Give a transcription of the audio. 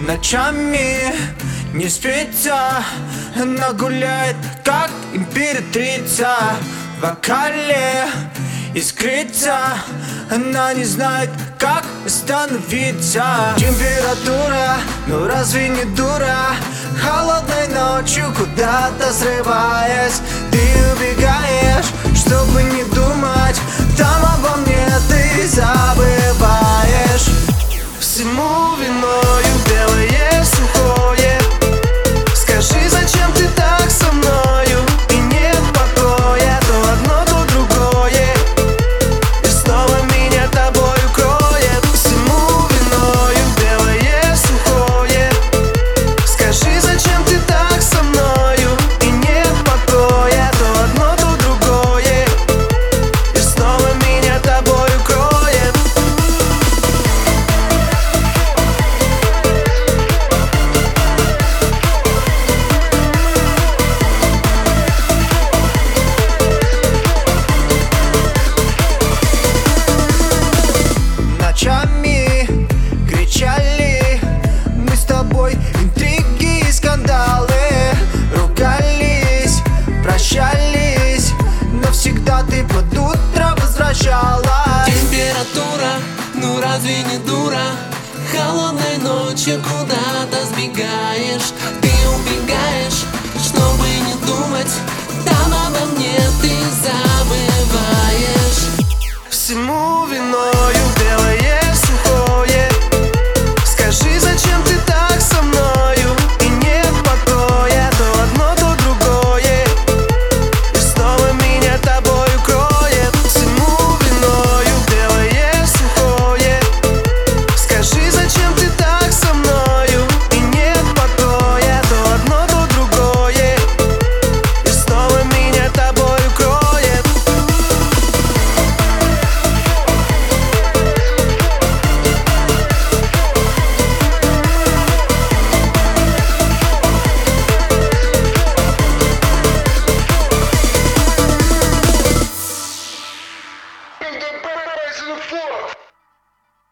Ночами не спится, она гуляет, как императрица. В вокале искрится, она не знает, как остановиться. Температура, ну разве не дура? Холодной ночью куда-то срываясь, ты убегаешь, чтобы не думать. Там обо мне ты забываешь. Всему виною белое сухое. Скажи, зачем ты так со мною? И нет покоя, то одно, то другое, и снова меня тобою кроет. Всему виною белое сухое. Скажи, зачем ты так со мною? И нет покоя, то одно, то другое, и снова меня тобою кроет. Ночами кричали мы с тобой, интриги и скандалы, ругались, прощались, но всегда ты под утро возвращалась. Температура, ну разве не дура? Холодной ночью куда-то сбегаешь,